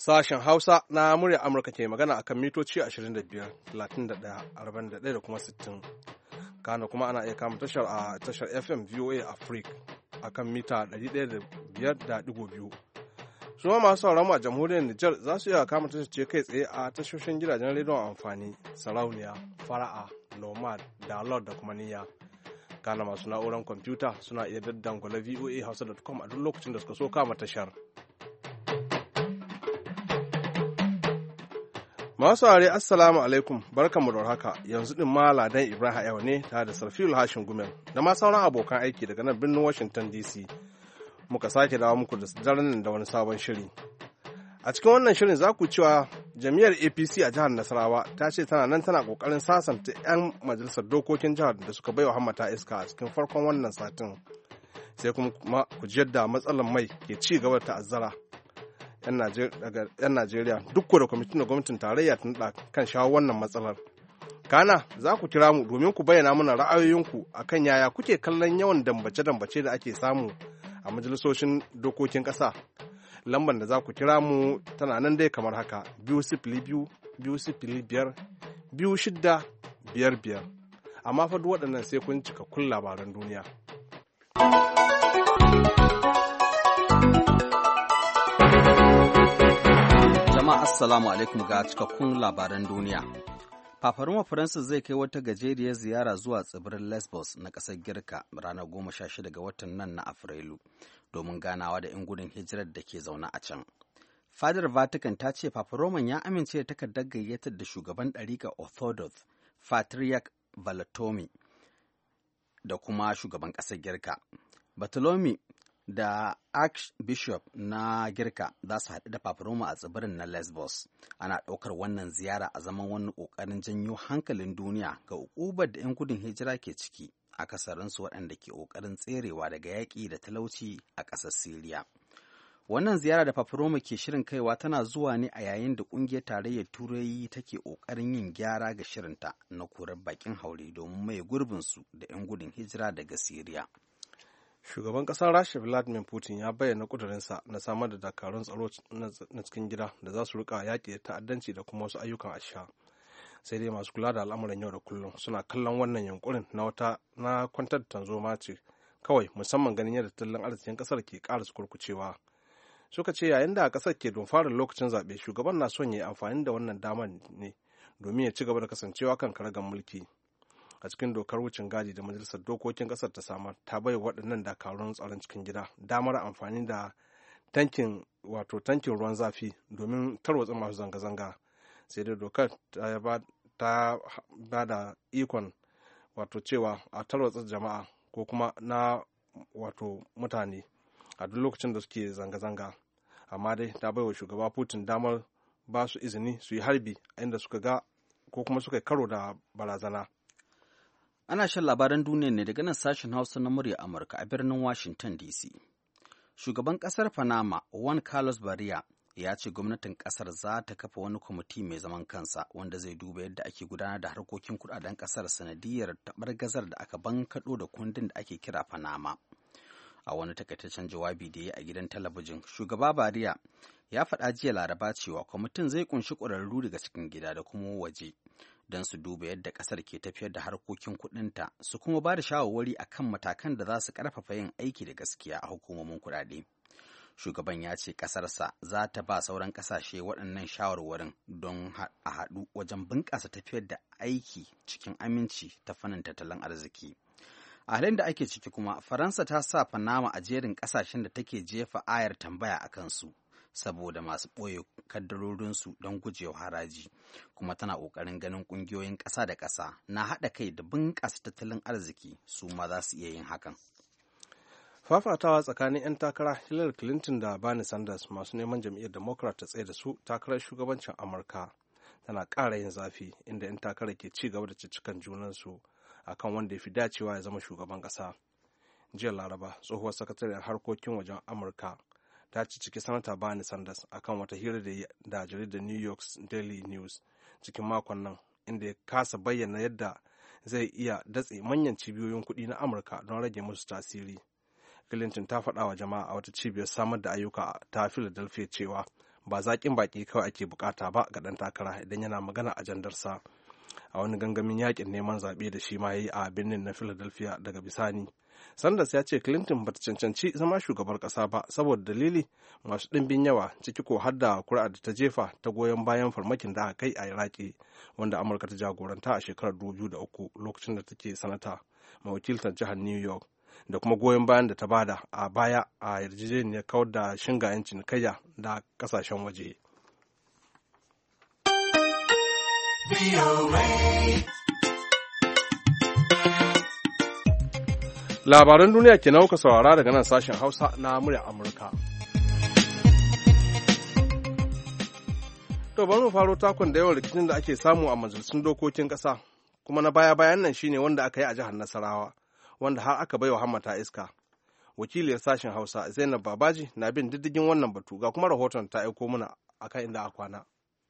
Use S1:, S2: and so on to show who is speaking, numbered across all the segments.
S1: Sashen Hausa na murya Amurka ke magana akan mitoci 25, 31, 41 da kuma 60. Kana kuma ana iya kama tashar a tashar FM VOA Africa akan mita 105.2. Suma masu sauran mu a jamhuriyar Nijar za su iya kama tashar ce kai tsaye a tashoshin gidajen rediyon amfani, sarauniya, fara'a, nomad, download da kuma niyya. Kana masu na'urar kwamfuta suna iya daddangwala voahausa.com a duk lokacin da suka so kama tashar. Masu ware assalamu alaikum barkanmu da haka yanzu din ma Ladan Ibrahim yau ne tare da Sarfil Hashin Gumel da ma sauran abokan aiki daga nan birnin Washington DC muka sake dawo muku da daren da wani sabon shiri. A cikin wannan shirin za ku cewa jami'ar APC a jihar Nasarawa ta ce tana nan tana kokarin sasanta 'yan majalisar dokokin jihar da suka baiwa hammata iska a cikin farkon wannan satin. Sai kuma ku ji yadda matsalar mai ke ci gaba da ta'azzara 'yan Najeriya duk da kwamitin da gwamnatin tarayya ta naɗa kan shawo wannan matsalar. Kana za ku kira mu domin ku bayyana mana ra'ayoyinku akan yaya kuke kallon yawan dambace-dambace da ake samu a majalisoshin dokokin ƙasa. Lambar da za ku kira mu tana nan dai kamar haka 2-5-2-5-2-6-5-5. Amma fa duk waɗannan sai kun cikakkun labaran duniya.
S2: Assalamu alaikum ga cikakkun labaran duniya. Fafaruma Faransa zai kai wata gajeriyar ziyara zuwa tsibirin Lesbos na ƙasar Girka ranar 16 ga watan nan na Afrilu domin ganawa da 'yan gudun hijirar da ke zaune a can. Fadar Vatican ta ce Fafaroman ya amince da takardar gayyatar da shugaban ɗariƙar Orthodox Patriarch Valentine da kuma shugaban ƙasar Girka. Bartolome da Archbishop na Girka za su haɗu da Paparoma a tsibirin na Lesbos. Ana ɗaukar wannan ziyara a zaman wani ƙoƙarin janyo hankalin duniya ga uƙubar da 'yan gudun hijira ke ciki, akasarinsu waɗanda ke ƙoƙarin tserewa daga yaƙi da talauci a ƙasar Siriya. Wannan ziyara da Paparoma ke shirin kaiwa tana zuwa ne a yayin da ƙungiyar tarayyar Turai take ƙoƙarin yin gyara ga shirinta na korar baƙin haure domin maye gurbinsu da 'yan gudun hijira daga Siriya.
S1: Shugaban ƙasar Rasha Vladimir Putin ya bayyana ƙudurinsa na samar da dakarun tsaro na cikin gida da za su rika yaƙi da ta'addanci da kuma wasu ayyukan asha. Sai dai masu kula da al'amuran yau da kullum suna kallon wannan yunkurin na kwantar da tanzoma ce kawai, musamman ganin yadda tattalin arzikin ƙasar ke ƙara kurkucewa. Suka ce yayin da ƙasar ke don fara lokacin zaɓe, shugaban na son ya yi amfani da wannan damar ne domin ya ci gaba da kasancewa kan karagar mulki. A cikin dokar wucin gadi da majalisar dokokin kasar ta samar ta bai waɗannan dakarun tsaron cikin gida damar amfani da tankin ruwan zafi domin tarwatsa masu zanga-zanga. Sai dai dokar ta ba da ikon cewa a tarwatsa jama'a ko kuma na mutane a duk lokacin da suke zanga-zanga, amma dai ta bai wa shugaba Putin damar ba su izini su yi harbi a inda suka ga ko kuma suka karo da barazana.
S2: Ana shan labaran duniya ne daga nan sashen Hausa na murya Amurka a birnin Washington DC. Shugaban ƙasar Panama, Juan Carlos Barria, ya ce gwamnatin ƙasar za ta kafa wani kwamiti mai zaman kansa wanda zai duba yadda ake gudanar da harkokin kuɗaɗen ƙasar sanadiyar taɓargazar da aka bankaɗo da kundin da ake kira Panama. A wani takaitaccen jawabi da ya yi a gidan talabijin, shugaba Barria ya faɗa jiya Laraba cewa kwamitin zai ƙunshi ƙwararru daga cikin gida da kuma waje don su duba yadda ƙasar ke tafiyar da harkokin kuɗinta, su kuma ba da shawarwari a kan matakan da za su ƙarfafa yin aiki da gaskiya a hukumomin kuɗaɗe. Shugaban ya ce ƙasarsa za ta ba sauran ƙasashe waɗannan shawarwarin don a haɗu wajen bunƙasa tafiyar da aiki cikin aminci ta fannin tattalin arziki. A halin da ake ciki kuma, Faransa ta sa Panama a jerin ƙasashen da take jefa ayar tambaya a kansu, saboda masu ɓoye kaddarorinsu don gujewa haraji, kuma tana ƙoƙarin ganin ƙungiyoyin ƙasa da ƙasa na haɗa kai da bunƙasa tattalin arziki su ma za su iya yin hakan.
S1: Fafatawa tsakanin 'yan takara Hillary Clinton da Bernie Sanders masu neman jam'iyyar Democrat ta tsaye da su takarar shugabancin Amurka tana ƙara yin zafi, inda 'yan takarar ke ci gaba da cicikan junansu akan wanda ya fi dacewa ya zama shugaban ƙasa. Jiya Laraba, tsohuwar sakatariyar harkokin wajen Amurka ta ci ciki sanata Bernie Sanders akan wata hira da jaridar New York Daily News cikin makon nan, inda ya kasa bayyana yadda zai iya datse manyan cibiyoyin kuɗi na Amurka don rage musu tasiri. Clinton ta faɗa wa jama'a a wata cibiyar samar da ayyuka ta Philadelphia cewa ba zaƙin baki kawai ake bukata ba ga ɗan takara idan yana magana a jandarsa. A wani gangamin yakin neman zaɓe da shi ma ya yi a birnin na Philadelphia daga bisani. Sanders ya ce Clinton bata cancanci zama shugabar ƙasa ba saboda dalili masu ɗimbin yawa ciki ko har da kuri'a da ta jefa ta goyon bayan farmakin da aka kai a Iraki wanda Amurka ta jagoranta a shekarar 2003 lokacin da take sanata mai wakiltar jihar New York da kuma goyon bayan da ta bada a baya a yarjejeniyar kawar da shingayen cinikayya da ƙasashen waje. Labaran duniya ke nauka saurara daga nan sashen Hausa na murya Amurka. To bari mu faro takon da yawan rikicin da ake samu a majalisun dokokin ƙasa, kuma na baya-bayan nan shine wanda aka yi a jihar Nasarawa, wanda har aka baiwa hammata iska. Wakiliyar sashen Hausa Zainab Babaji na bin diddigin wannan batu ga kuma rahoton ta aiko mana akan inda aka kwana.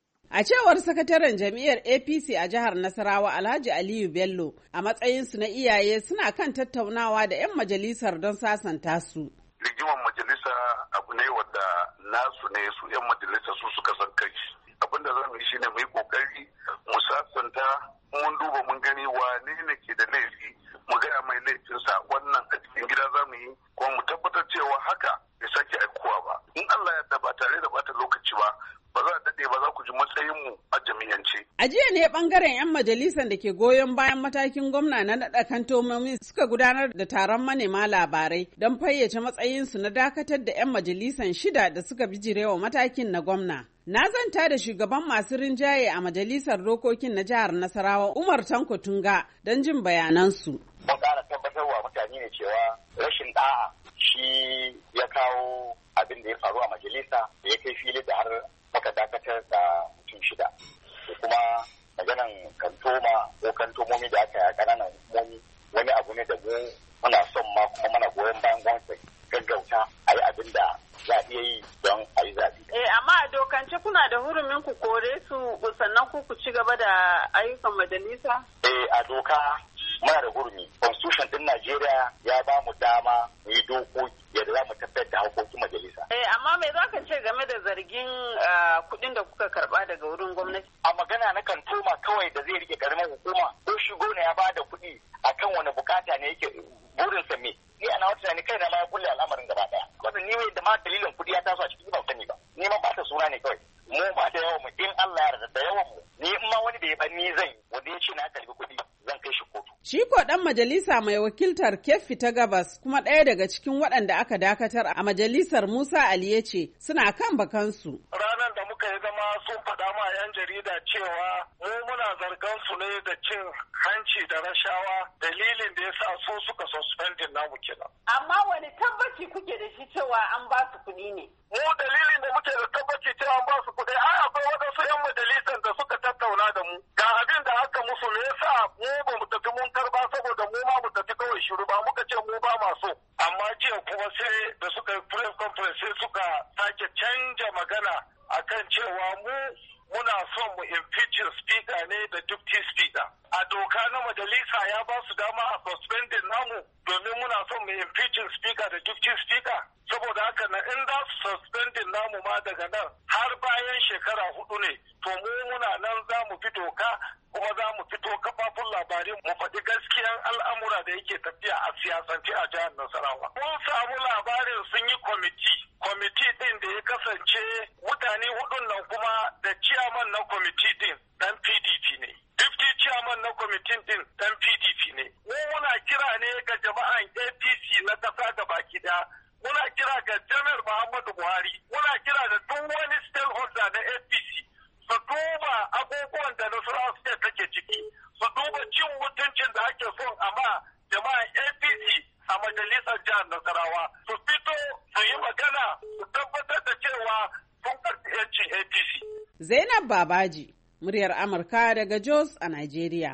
S3: A cewar sakataren jam'iyyar APC a jihar Nasarawa Alhaji Aliyu Bello, a matsayinsu na iyaye suna kan tattaunawa da 'yan majalisar don sasanta su.
S4: Rigimar majalisa abu ne wadda nasu ne su 'yan majalisa su suka san kai. Abin da za mu yi shine mu yi kokari mu sasanta, mun duba mun gani wane ne ke da laifi, mu gaya mai laifinsa wannan a cikin gida za mu yi, kuma mu tabbatar cewa haka bai sake aikowa ba. In Allah ya ba tare da bata lokaci ba, ba za a daɗe ba za ku ji matsayinmu a jami'ance.
S3: A jiya ne ɓangaren 'yan majalisar da ke goyon bayan matakin gwamna na naɗa kantomomi suka gudanar da taron manema labarai don fayyace matsayinsu na dakatar da 'yan majalisar 6 da suka bijirewa matakin na gwamna. Na zanta da shugaban masu rinjaye a majalisar dokokin na jihar Nasarawa Umar Tanko Tunga don jin bayanansu.
S5: Mun ƙara tabbatarwa mutane ne cewa rashin ɗa'a shi ya kawo abin da ya faru a majalisa da ya kai fili da har muka dakatar da mutum 6. Da kuma maganan kantoma ko kantomomi da aka yi a ƙananan hukumomi wani abu ne da mu muna son ma kuma muna goyon bayan gwamnati gaggauta a yi abin da za a iya yi don a yi zaɓe.
S6: Amma a dokance kuna da hurumin ku kore su sannan ku ci gaba da ayyukan majalisa?
S5: A doka muna da hurumi. Constitution ɗin Najeriya ya ba mu dama mu yi dokoki yadda za mu tabbatar da haƙoƙin majalisa.
S6: Amma me za ka ce game da zargin kuɗin da kuka karɓa daga wurin gwamnati?
S5: A magana na kantoma kawai da zai rike ƙaramin hukuma ko shi gwamna ya ba da kuɗi akan wani bukata ne yake burinsa me? Ni ana wata tunani kai na ma ya kulle al'amarin gaba ɗaya. Wannan ni da ma dalilin kuɗi ya taso a cikin ban sani ba. Ni ma ba ta suna ne kawai. Mu ba da yawan mu in Allah ya yarda da yawan mu. Ni in ma wani da ya ban ni zai wanda ya ce na karbi kuɗi zan kai shi kotu.
S3: Shi ko ɗan majalisa mai wakiltar Keffi ta Gabas kuma ɗaya daga cikin waɗanda aka dakatar a majalisar Musa Ali ya ce suna kan bakansu.
S4: Ranar da muka yi zama sun faɗa ma 'yan jarida cewa mu muna zargan su ne da cin hanci da rashawa, dalilin da ya sa su suka suspendin namu kenan.
S6: Amma wani tabbaci kuke da shi cewa an ba su kuɗi ne?
S4: Mu dalilin da muke da tabbaci cewa an ba su kuɗi, ai akwai waɗansu 'yan majalisar da suka tattauna da mu. Ga abin da aka musu me yasa mu ba mu tafi mun karba saboda mu ma mu tafi kawai shiru ba, muka ce mu ba ma so. Amma jiya kuma sai da suka yi press conference sai suka sake canja magana akan cewa mu muna son mu impeaching speaker ne da deputy speaker. A doka na majalisa ya ba su dama a suspending namu domin muna son mu impeaching speaker da deputy speaker. Saboda haka na in za su suspending namu ma daga nan har bayan shekara 4 ne, to mu muna nan za mu fi doka kuma za mu fito kafafun labarai mu faɗi gaskiyan al'amura da yake tafiya a siyasance a jihar Nasarawa. Mun samu labarin sun yi kwamiti ɗin da ya kasance mutane 4 nan kuma da ciyaman na kwamiti ɗin ɗan PDP ne. Deputy chairman na kwamitin ɗin ɗan PDP ne. Mu muna kira ne ga jama'an APC na ƙasa gabaki ɗaya. Muna kira ga Janar Muhammadu Buhari. Muna kira da duk wani stakeholder na APC. Su duba abubuwan da Nasarawa State take ciki, su duba cin mutuncin da ake son amma jama'an APC a majalisar jihar Nasarawa, su fito su yi magana su tabbatar da cewa sun karɓi 'yancin APC.
S3: Zainab Babaji, muryar Amurka daga Jos a Najeriya.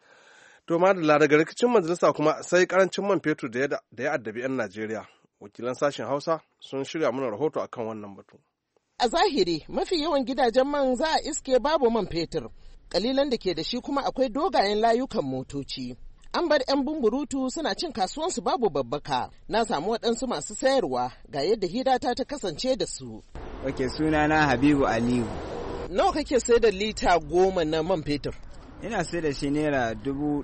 S1: To madalla daga rikicin majalisa kuma sai karancin man fetur da ya addabi 'yan Najeriya. Wakilan sashen Hausa sun shirya mana rahoto akan wannan batu.
S7: A zahiri mafi yawan gidajen man za a iske babu man fetur, kalilan da ke da shi kuma akwai dogayen layukan motoci. An bar 'yan bumburutu suna cin kasuwansu babu babbaka. Na samu waɗansu masu sayarwa ga yadda hidata ta kasance da su.
S8: Ok, sunana Habibu Aliyu.
S7: Nawa kake sai da lita 10 na man fetur?
S8: Ina sai da shi naira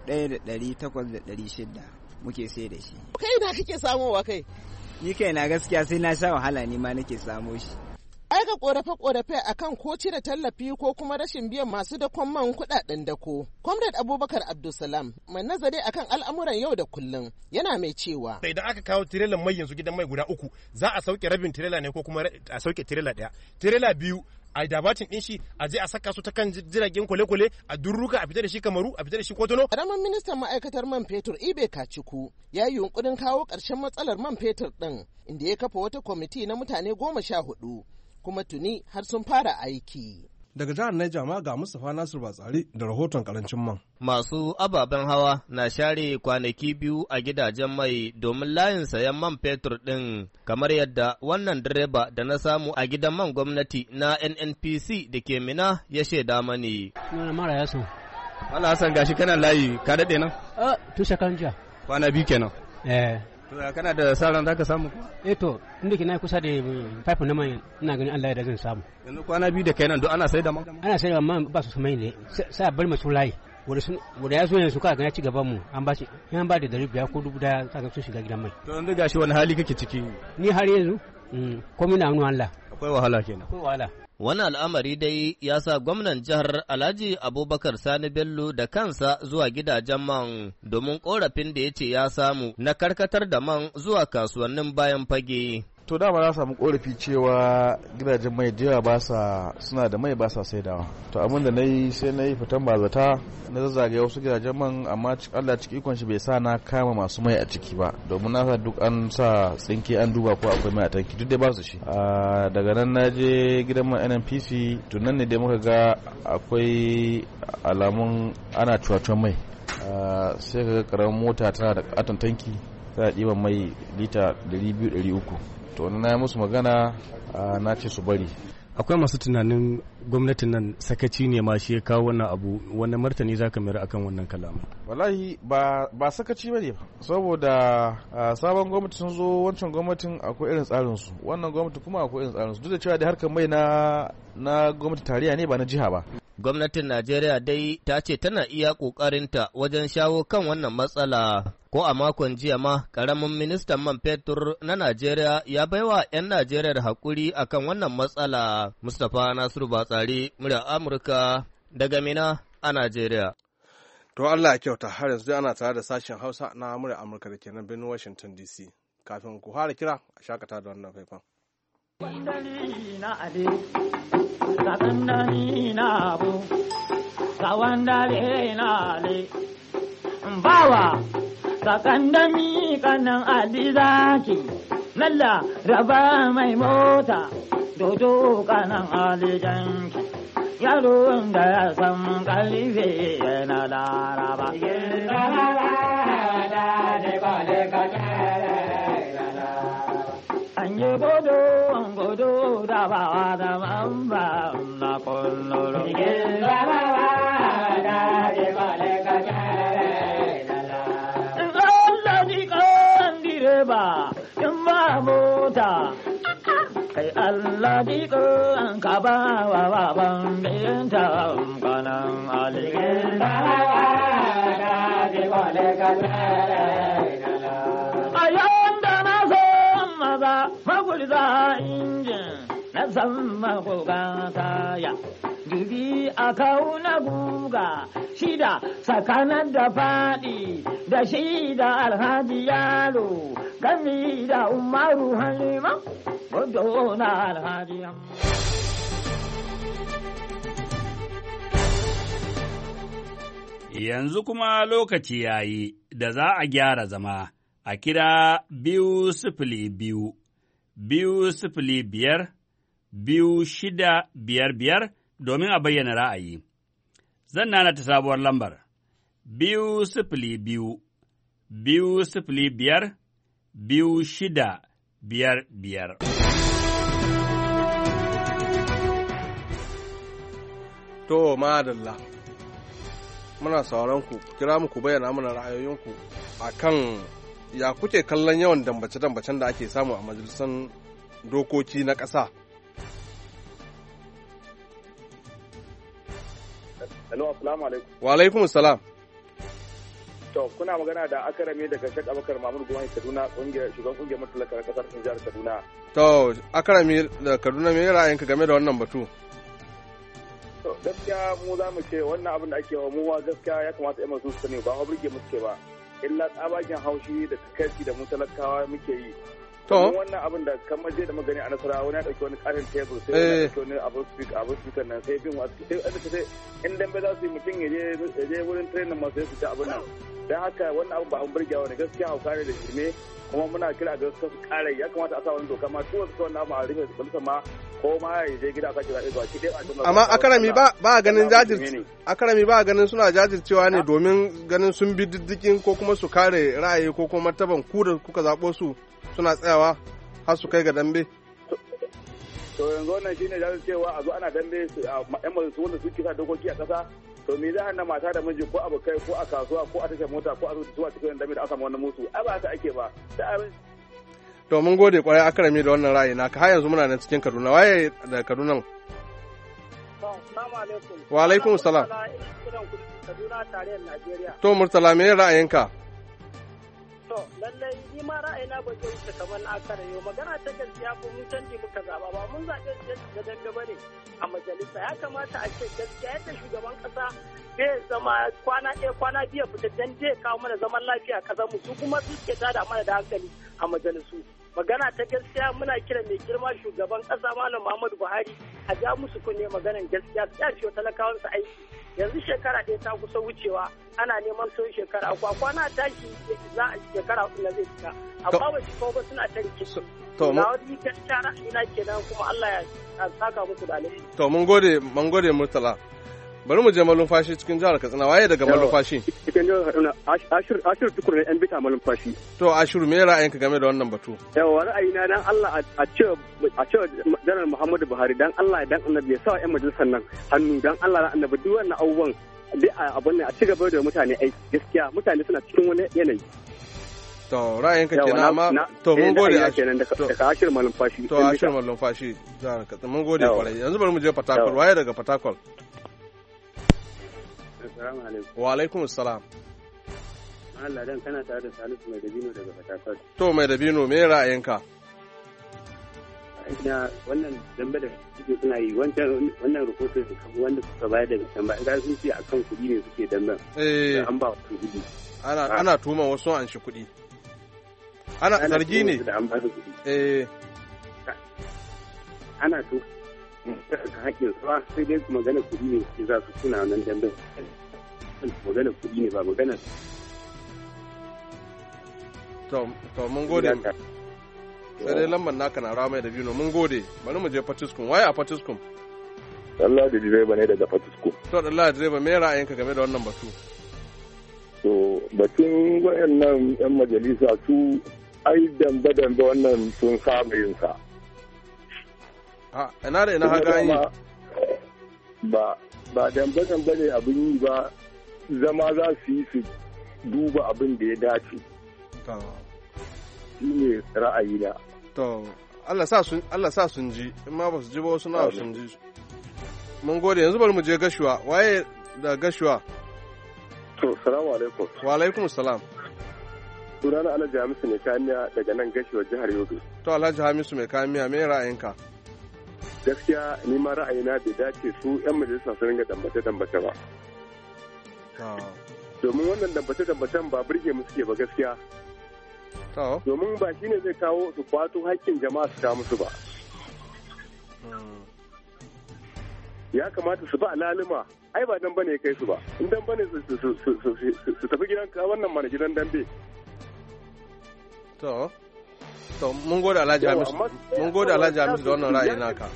S8: 1,800-600 muke sai da shi.
S7: Kai na kake samowa kai?
S8: Ni kai na gaskiya sai na sha wahala ni ma nake samo shi.
S7: Aika korafe-korafe akan ko cire tallafi ko kuma rashin biyan masu dakon man kuɗaɗen dako. Comrade Abubakar Abdulsalam mai nazari akan al'amuran yau da kullum yana mai cewa.
S9: Idan aka kawo tirelan mai yanzu gidan mai guda 3 za a sauke rabin tirela ne ko kuma a sauke tirela 1. Tirela 2 a dabatin din shi a je a saka su ta kan jiragen kwale-kwale a durruka a fita da shi Kamaru a fita da shi Kotono.
S7: Karamin ministan ma'aikatar man fetur Ibe Kaciku ya yi yunkurin kawo ƙarshen matsalar man fetur ɗin inda ya kafa wata kwamiti na mutane 14 kuma tuni har sun fara aiki.
S1: Daga jihar Niger ma ga Mustapha Nasir Batsari da rahoton karancin man.
S10: Masu ababen hawa na share kwanaki 2 a gidajen mai domin layin sayan man fetur ɗin kamar yadda wannan direba da na samu a gidan man gwamnati na NNPC da ke Mina ya shaida mani.
S11: Mara Yasan.
S10: Mala Hassan gashi kana layi ka daɗe nan?
S11: Tushe kan jiya.
S10: Kwana 2 kenan. To kana da sauran zaka samu ko?
S11: To inda ke na kusa da pipe na mai ina ganin Allah ya da zan samu.
S10: Yanzu kwana 2 da kai nan duk ana sai da man?
S11: Ana sai da man ba su mai ne sai a bar masu layi. Wanda ya zo yanzu kaga ya ci gaban mu an ba shi yan ba da 500 ko 1000 kaga sun shiga gidan mai.
S10: To yanzu gashi wani hali kake ciki?
S11: Ni har yanzu komai na hannu Allah.
S10: Akwai wahala kenan.
S11: Akwai wahala.
S10: Wani al'amari dai ya sa gwamnan jihar Alhaji Abubakar Sani Bello da kansa zuwa gidajen man domin ƙorafin da ya ce ya samu na karkatar da man zuwa kasuwannin bayan fage.
S12: To dama na samu korafi cewa gidajen mai da ba sa suna da mai ba sa saidawa. To abin da nayi sai nayi fitan bazata na zazzage wasu gidajen man amma Allah ciki ikon shi bai sa na kama masu mai a ciki ba domin na sa duk an sa tsinke an duba ko akwai mai a tanki duk dai ba su shi. Daga nan na je gidan man NNPC to nan ne dai muka ga akwai alamun ana cuwacuwan mai. Sai ka ga karamin mota tana da katon tanki tana ɗiban mai lita 200-300. To na yi musu magana na ce su bari.
S13: Akwai masu tunanin gwamnatin nan sakaci ne ma shi ya kawo wannan abu, wani martani za ka mayar akan wannan kalamu?
S12: Wallahi ba sakaci ba ne ba, saboda sabon gwamnati sun zo, wancan gwamnatin akwai irin tsarinsu, wannan gwamnati kuma akwai irin tsarinsu, duk da cewa da harkar mai na gwamnati tarayya ne ba na jiha ba.
S10: Gwamnatin Najeriya dai ta ce tana iya ƙoƙarinta wajen shawo kan wannan matsala. Ko a makon jiya ma, ƙaramin ministan man fetur na Najeriya ya baiwa 'yan Najeriya haƙuri akan wannan matsala. Mustapha Nasiru Batsari, murya Amurka daga Mina a Najeriya.
S1: To Allah ya kyauta, har yanzu ana tare da sashen Hausa na murya Amurka da ke nan birnin Washington DC. Kafin ku fara kira, a shakata da wannan faifan.
S14: Bawa sakandami kanan alizaki lalla raba mai mota dodo kanan alijanki yaron da ya san kalife yana laraba an yi godo da bawa da mamba na kullum ba in ba mota kai Allah diko an ka ba wa baban binta kanan aligin ayon da na so maza magulza injin na san magulgata ya dubi a kauna guga shida tsakanin da faɗi da shida alhaji yaro gami da umaru halima gudu na alhaji
S15: Yanzu kuma lokaci ya yi da za a gyara zama a kira 202 205 2655 domin a bayyana ra'ayi. Zan nana ta sabuwar lambar 202 205 2655.
S1: To, madalla. Muna sauran ku, kira muku bayyana mana ra'ayoyinku a kan ya kuke kallon yawan dambace-dambacen da ake samu a majalisar dokoki na ƙasa.
S16: Hello, assalamu alaikum.
S1: Wa alaikum salam.
S16: To, kuna magana da Akarami daga Sheikh Abubakar Mahmud Gumai Kaduna, shugaban kungiyar matalaka kasar jihar Kaduna.
S1: To, Akarami da Kaduna me ra'ayinka game da wannan batu?
S16: To, gaskiya mu za mu ce wannan abin da ake wa mu gaskiya ya kamata ƴan masu sani ba burge mu suke ba. Illa tsabagen haushi da takaici da mu talakawa muke yi. To wannan abin da kamar je da magani a Nasarawa wani ya dauki wani karin tebur sai ya dauki wani abin speaker nan sai bin wasu sai in dan ba za su yi mutum ya je wurin training masu su ta abin nan. Dan haka wannan abin ba an burgewa ne gaskiya hauka ne da shirme kuma muna kira ga su kare ya kamata a sa wani doka ma tuwa su wannan abu a rufe su ma ko ma ya je gida sake zaɓe ba ki dai
S1: amma Akarami ba ganin Akarami ba ganin suna jajircewa ne domin ganin sun bi diddikin ko kuma su kare ra'ayi ko kuma martaban ku da kuka zaɓo su suna tsayawa har su kai ga dambe.
S16: To yanzu wannan shine jajircewa a zo ana dambe yan majalisu wanda su kisa dokoki a ƙasa to me za hana mata da miji ko abokai ko a kasuwa ko a tashar mota ko a zuwa cikin dambe da aka samu wannan musu ai ba haka ake ba.
S1: To mun gode kwarai Akarami da wannan ra'ayi naka har yanzu muna nan cikin Kaduna waye da Kaduna.
S17: Assalamu alaikum.
S1: Wa alaikum salam.
S17: Kaduna tarayyar Najeriya.
S1: To Murtala me ra'ayinka?
S17: To lallai ni ma ra'ayina ba zai wuce kamar na Akarami magana ta gaskiya ko mun canji muka zaba ba mun zaɓe da dambe bane a majalisa ya kamata a ce gaskiya yadda shugaban kasa zai zama kwana ɗaya kwana biyu fita dan zai kawo mana zaman lafiya kasar mu su kuma su ke tada mana da hankali a majalisu. Magana ta gaskiya muna kira mai girma shugaban kasa Malam Muhammadu Buhari a ja musu kunne maganan gaskiya su yace talakawansu aiki yanzu shekara ɗaya ta kusa wucewa ana neman sun shekara uku kwana tashi za a shekara uku na zai fita amma ba shi ba suna ta rikici na wani gaskiya ra'ayina kenan kuma Allah ya saka muku da alheri. To mun gode Murtala. Bari mu je malumfashi cikin jihar Katsina waye daga malumfashi?
S16: Cikin jihar Katsina Ashir Tukur ne yan bita malumfashi.
S1: To Ashir me ra'ayinka game da wannan batu?
S16: Yawa ra'ayina dan Allah a ce Janar Muhammadu Buhari dan Allah dan Annabi ya sa ƴan majalisar nan hannu dan Allah dan Annabi duk wannan abubuwan dai abun ne a ci gaba da mutane aiki gaskiya mutane suna cikin wani yanayi.
S1: To ra'ayinka kenan amma to mun gode
S16: daga Ashir malumfashi.
S1: To Ashir malumfashi jihar Katsina mun gode kwarai yanzu bari mu je Fatakwal waye daga Fatakwal?
S18: Assalamu alaikum.
S1: Wa alaikum salam.
S18: Allah dan kana tare da Salisu mai dabino daga Fatakwal.
S1: To mai dabino me ra'ayinka?
S18: Ina wannan dambe da suke suna yi wannan rahoton da kuma wanda suka bayar daga can ba idan sun ce akan kuɗi ne suke damben. An ba su kuɗi.
S1: Ana tuma wasu an shi kuɗi. Ana zargi ne.
S18: Ana to hakkin sa sai dai magana kuɗi ne ke za su suna nan damben. Magana kuɗi ne ba magana.
S1: To mun gode. Sai dai lambar naka na ramai da biyu mun gode. Bari mu je Fatiskum. Waye a Fatiskum?
S19: Allah da direba ne daga Fatiskum.
S1: To Allah da direba me ra'ayinka game da wannan batu?
S19: To batun wayannan yan majalisa su ai dambe wannan sun saba yin sa.
S1: Ina da ina haka yi
S19: ba dambe ne abin yi ba zama za su yi su duba abin da ya dace shi ne ra'ayina.
S1: To Allah sa sun ji in ma ba su ji ba wasu na sun ji. Mun gode yanzu bari mu je Gashuwa waye da Gashuwa?
S19: To salamu alaikum.
S1: Wa alaikum salam.
S19: Sunana Alhaji Hamisu mai kamiya daga nan Gashuwa jihar Yobe.
S1: To Alhaji Hamisu mai kamiya me ra'ayinka?
S19: Gaskiya ni ma ra'ayina bai dace su 'yan majalisa su ringa dambace ba. Domin wannan dambace-dambacen ba burge mu suke ba gaskiya. Domin ba shi ne zai kawo su kwato haƙƙin jama'a su kawo musu ba. Ya kamata su ba lalima, ai ba dan bane kai su ba. In dan bane su tafi gidan wannan mana gidan dambe.
S1: To mun gode Alhaji Hamisu. Mun gode Alhaji Hamisu da wannan ra'ayi naka.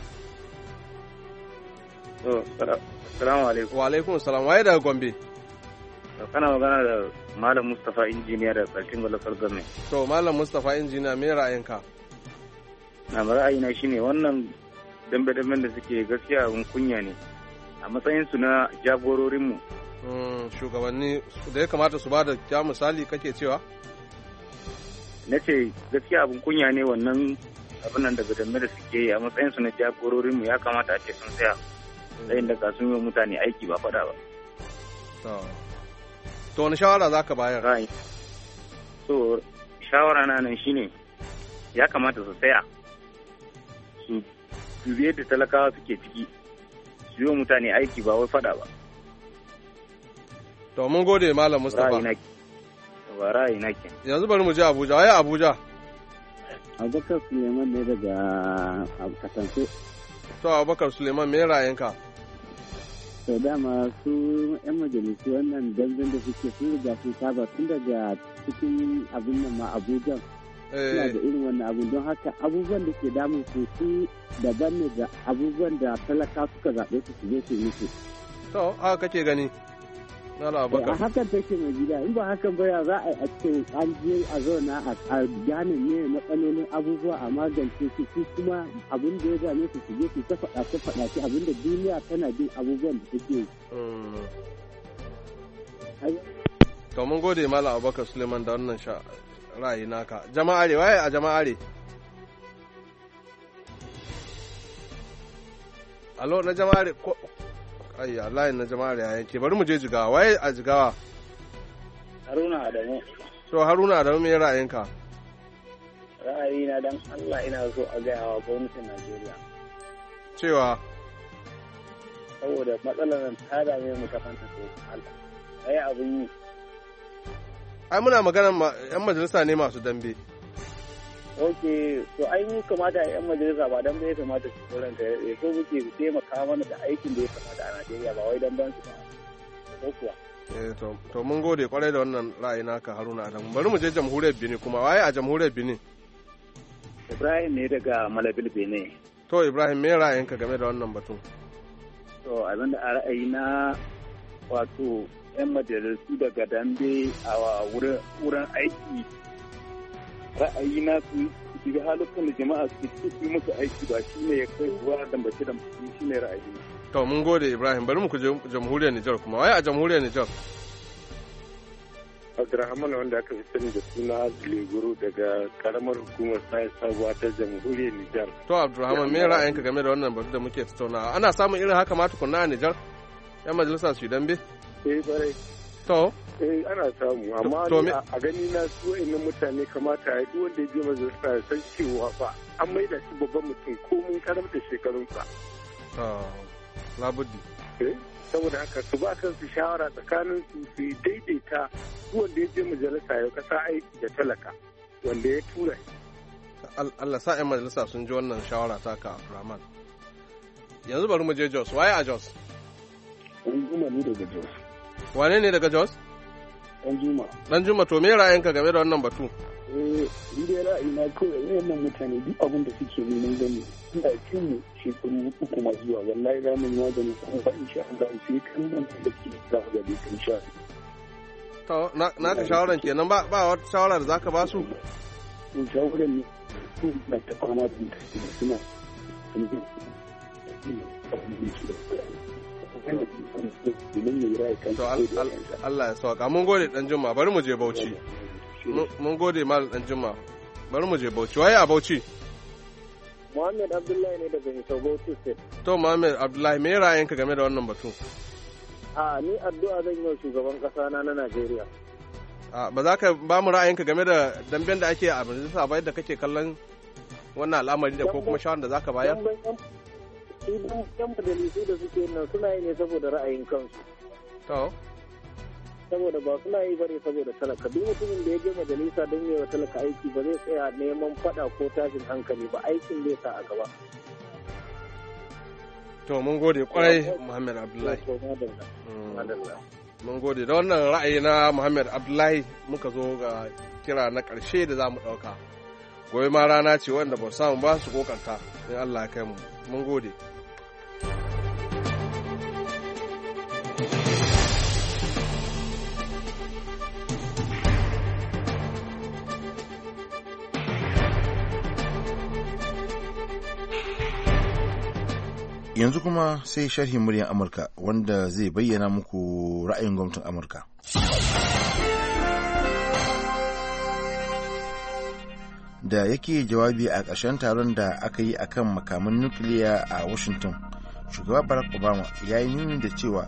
S18: Assalamu alaikum.
S1: Wa alaikum salam. Waye daga Gombe?
S18: Kana magana da Malam Mustapha injiniya da Kaltin Local Government.
S1: To Malam Mustapha injiniya me ra'ayinka?
S18: Na ra'ayina shine wannan dambe-damben da suke gaskiya abin kunya ne. A matsayin su na jagororin mu.
S1: Shugabanni da ya kamata su bada kya misali kake cewa?
S18: Nace gaskiya abin kunya ne wannan abin nan daga dambe da suke yi a matsayin su na jagororin mu ya kamata a ce sun tsaya. Sai da sun yi mutane aiki ba fada ba.
S1: To wani shawara za ka bayar?
S20: Ra'ayi. So shawara na nan shine ya kamata su tsaya su dubi da talakawa suke ciki su yi mutane aiki ba wai fada ba.
S1: To mun gode Malam Mustapha.
S20: Ra'ayi na ke.
S1: Yanzu bari mu je Abuja. Waye Abuja?
S21: Abubakar Suleiman ne daga Katance.
S1: To Abubakar Suleiman me ra'ayinka?
S21: To dama su 'yan majalisu wannan dambin da suke sun riga sun saba tun daga cikin abin nan ma Abuja. Suna da irin wannan abu don haka abubuwan da ke damun su daban ne da abubuwan da talaka suka zaɓe su je su musu.
S1: To haka kake gani?
S21: A hakan take mai gida in ba hakan ba ya za a ce an je a zauna a gane ne matsalolin abubuwa a magance su kuma abin da ya dame su je su ta faɗace abin da duniya tana jin abubuwan da take yi.
S1: To mun gode Malam Abubakar Suleiman da wannan ra'ayi naka. Jama'are waye a jama'are? Alo na jama'are ko ayya layin na jama'ar ya yanke bari mu je Jigawa waye a Jigawa?
S21: Haruna Adamu.
S1: To Haruna Adamu me ra'ayinka?
S21: Ra'ayina dan Allah ina so a gaya wa gwamnatin Najeriya
S1: cewa
S21: saboda matsalar ta dame mu ta fanta so Allah ai abun yi.
S1: Ai muna magana yan majalisa ne masu dambe.
S21: Ok, to ai mu kamata a 'yan majalisa ba don bai kamata su tsoron ka ya so muke su taimaka mana da aikin da ya kamata a Najeriya ba wai don ban su ba. Ko kuwa.
S1: To mun gode kwarai da wannan ra'ayi naka Haruna Adamu. Bari mu je jamhuriyar Benin kuma waye a jamhuriyar Benin?
S21: Ibrahim ne daga Malabil Benin.
S1: To Ibrahim me ra'ayinka game da wannan batun?
S21: To abinda a ra'ayi na wato 'yan majalisu daga dambe a wurin aiki ra'ayi na su shiga halukan da jama'a su yi musu aiki ba shi ne ya kai ruwa dambace da shi ne ra'ayi.
S1: To mun gode Ibrahim bari mu ku je jamhuriyar Nijar kuma waye a jamhuriyar Nijar?
S19: Abdurrahman wanda aka fi sani da suna Leguru daga karamar hukumar sai sabuwa ta jamhuriyar Nijar.
S1: To Abdurrahman me ra'ayinka game da wannan batu da muke tattaunawa? Ana samun irin haka ma tukunna a Nijar? Yan majalisa su dambe?
S19: Bare.
S1: To
S19: ana samu amma a gani na su wa'annan mutane kamata ya duk wanda ya je majalisa ya san cewa fa an maida shi babban mutum ko mun karamta shekarunsa.
S1: Labuddi.
S19: Saboda haka su ba kansu shawara tsakanin su su daidaita wanda ya je majalisa ya kasa aiki da talaka wanda ya tura.
S1: Allah sa 'yan majalisa sun ji wannan shawara ta ka Abdulrahman. Yanzu bari mu je Jos. Waye a Jos?
S21: Juma ne daga Jos.
S1: Wane ne daga Jos? Dan Juma to me ra'ayinka game da wannan batu?
S21: Ni dai ra'ayina kawai wayannan mutane duk abin da suke neman gani ina cin shekaru uku masu zuwa wallahi za mu yi magani kuma ba insha Allah sai kan nan da ke za ga dai kan sha.
S1: To na ka shawaran kenan ba wata shawara da zaka ba su?
S21: Shawaran ne su na ta kwana da suna
S1: to Allah ya sauka mun gode dan Juma bari mu je Bauchi mun gode mal dan Juma bari mu je Bauchi waye a Bauchi
S21: Muhammad Abdullahi ne daga Misau Bauchi State
S1: to Muhammad Abdullahi me ra'ayinka game da wannan batu
S21: ni addu'a zan yi shugaban kasa na Najeriya
S1: ba za ka ba mu ra'ayinka game da damben da ake a majalisa ba yadda kake kallon wannan al'amari da ko kuma shawarar da zaka bayar
S21: idan yan majalisu da suke nan suna yi ne saboda ra'ayin kansu.
S1: To.
S21: Saboda ba suna yi bane saboda talaka. Duk mutumin da ya je majalisa don yi wa talaka aiki ba zai tsaya neman fada ko tashin hankali ba aikin zai sa a gaba.
S1: To mun gode kwarai Muhammad Abdullahi. Mun gode da wannan ra'ayi na Muhammad Abdullahi muka zo ga kira na ƙarshe da za mu ɗauka. Gobe ma rana ce wanda ba samu ba su kokarta in Allah ya kai mu. Mun gode.
S22: Yanzu kuma sai sharhin muryar Amurka wanda zai bayyana muku ra'ayin gwamnatin Amurka. Da yake jawabi a ƙarshen taron da aka yi akan makaman nukiliya a Washington, shugaba Barack Obama ya yi nuni da cewa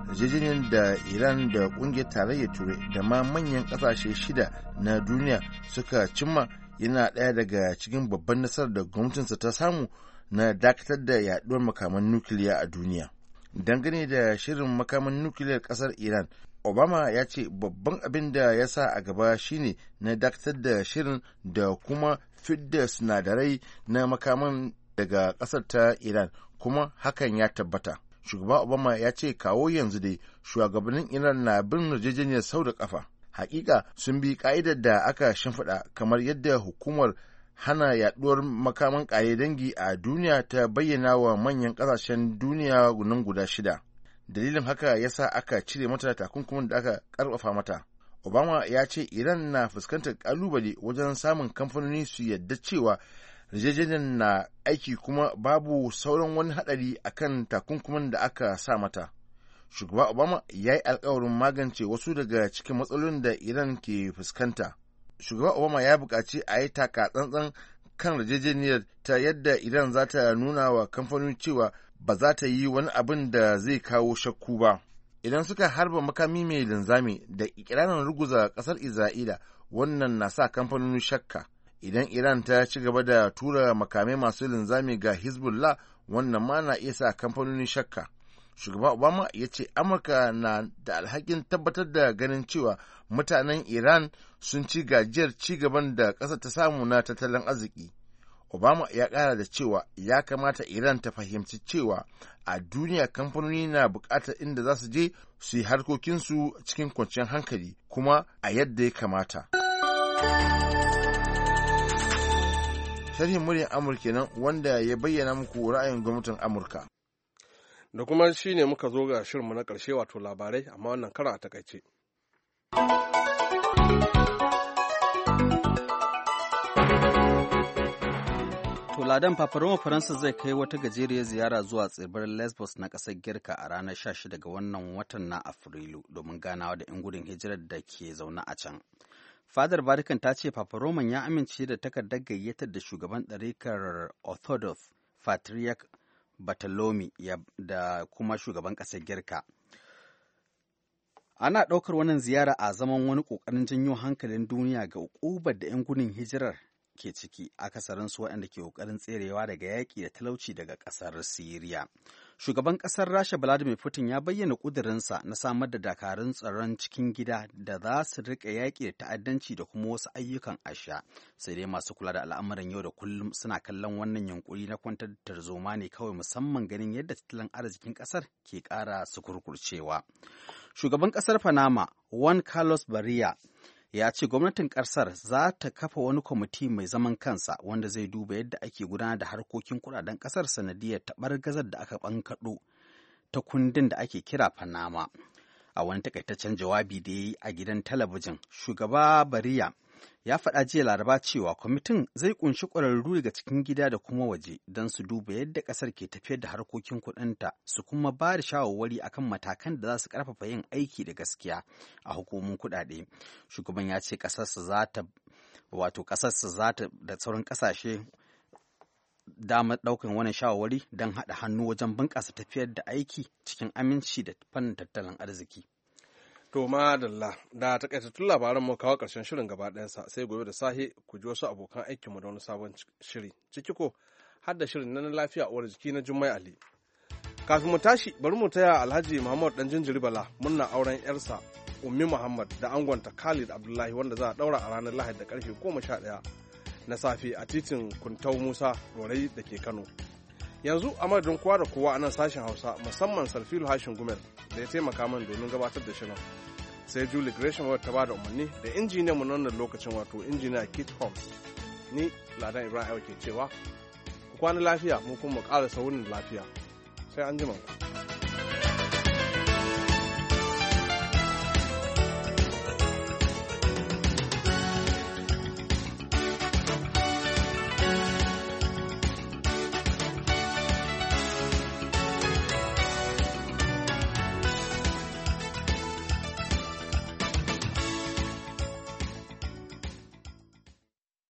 S22: yarjejeniyar da Iran da ƙungiyar tarayyar Turai da ma manyan ƙasashe 6 na duniya suka cimma yana ɗaya daga cikin babban nasarar da gwamnatinsa ta samu na dakatar da yaɗuwar makaman nukiliya a duniya. Dangane da shirin makaman nukiliyar ƙasar Iran, Obama ya ce babban abin da ya sa a gaba shine na dakatar da shirin da kuma fidda sinadarai na makaman daga ƙasar ta Iran, kuma hakan ya tabbata. Shugaba Obama ya ce kawo yanzu dai shugabannin Iran na bin yarjejeniyar sau da ƙafa. Hakika sun bi ka'idar da aka shimfiɗa kamar yadda hukumar hana yaduwar makaman ƙaye dangi a duniya ta bayyana wa manyan ƙasashen duniya nan guda 6. Dalilin haka ya sa aka cire mata takunkumin da aka ƙarfafa mata. Obama ya ce Iran na fuskantar ƙalubale wajen samun kamfanoni su yadda cewa yarjejeniyar na aiki kuma babu sauran wani haɗari akan takunkumin da aka sa mata. Shugaba Obama ya yi alkawarin magance wasu daga cikin matsalolin da Iran ke fuskanta. Shugaba Obama ya buƙaci a yi taka tsantsan kan yarjejeniyar ta yadda Iran za ta nuna wa kamfanoni cewa ba za ta yi wani abin da zai kawo shakku ba. Idan suka harba makami mai linzami da ikirarin ruguza ƙasar Isra'ila, wannan na sa kamfanoni shakka. Idan Iran ta ci gaba da tura makamai masu linzami ga Hezbollah, wannan ma na iya sa kamfanoni shakka. Shugaba Obama ya ce Amurka na da alhakin tabbatar da ganin cewa mutanen Iran sun ci gajiyar ci gaban da ƙasar ta samu na tattalin arziki. Obama ya ƙara da cewa ya kamata Iran ta fahimci cewa a duniya kamfanoni na buƙatar inda za su je su yi harkokinsu cikin kwanciyar hankali kuma a yadda ya kamata. Sharhin muryar Amurka nan wanda ya bayyana muku ra'ayin gwamnatin Amurka.
S1: Da kuma shi ne muka zo ga shirinmu na ƙarshe wato labarai, amma wannan kara a takaice.
S2: To Ladan Paparoma Faransa zai kai wata gajeriyar ziyara zuwa tsibirin Lesbos na ƙasar Girka a ranar 16 ga wannan watan na Afrilu domin ganawa da 'yan gudun hijirar da ke zaune a can. Fadar Vatican ta ce Paparoman ya amince da takardar gayyatar da shugaban ɗarikar Orthodox Patriarch Bartolome da kuma shugaban ƙasar Girka. Ana ɗaukar wannan ziyara a zaman wani ƙoƙarin janyo hankalin duniya ga uƙubar da 'yan gudun hijirar ke ciki, akasarinsu waɗanda ke ƙoƙarin tserewa daga yaƙi da talauci daga ƙasar Siriya. Shugaban ƙasar Rasha Vladimir Putin ya bayyana ƙudurinsa na samar da dakarun tsaron cikin gida da za su riƙa yaƙi da ta'addanci da kuma wasu ayyukan asha. Sai dai masu kula da al'amuran yau da kullum suna kallon wannan yunkuri na kwantar da tarzoma ne kawai, musamman ganin yadda tattalin arzikin ƙasar ke ƙara sukurkurcewa. Shugaban ƙasar Panama, Juan Carlos Barria, ya ce gwamnatin ƙasar za ta kafa wani kwamiti mai zaman kansa wanda zai duba yadda ake gudanar da harkokin kuɗaɗen ƙasar sanadiyar taɓargazar da aka ɓankaɗo ta kundin da ake kira Panama. A wani takaitaccen jawabi da ya yi a gidan talabijin, shugaba Bariya ya faɗa jiya Laraba cewa kwamitin zai ƙunshi ƙwararru daga cikin gida da kuma waje don su duba yadda ƙasar ke tafiyar da harkokin kuɗinta, su kuma ba da shawarwari akan matakan da za su ƙarfafa yin aiki da gaskiya a hukumomin kuɗaɗe. Shugaban ya ce ƙasarsa za ta da sauran ƙasashe damar ɗaukar wani shawarwari don haɗa hannu wajen bunƙasa tafiyar da aiki cikin aminci da fannin tattalin arziki.
S1: To madalla, da takaitattun labaran mu kawo ƙarshen shirin gaba ɗayansa, sai gobe da sahe ku ji wasu abokan aikinmu da wani sabon shiri, ciki ko har da shirin na lafiya uwar jiki na Jummai Ali. Kafin mu tashi, bari mu taya Alhaji Muhammad Dan Jinjiri Bala murna auren yarsa Ummi Muhammad da angonta Khalid Abdullahi wanda za a ɗaura a ranar Lahadi da ƙarfe 11 na safe a titin Kuntau Musa Dorai da ke Kano. Yanzu a madadin kowa da kowa a nan sashen Hausa, musamman Sarfilu Hashin Gumel da ya taimaka min domin gabatar da shirin. Sai Julie Gresham wadda ta ba da umarni da injiniyan mu wannan lokacin wato injiniya Kit Holmes. Ni Ladan Ibrahim ke cewa ku kwana lafiya mu kuma mu ƙara saurin lafiya. Sai an jima ku.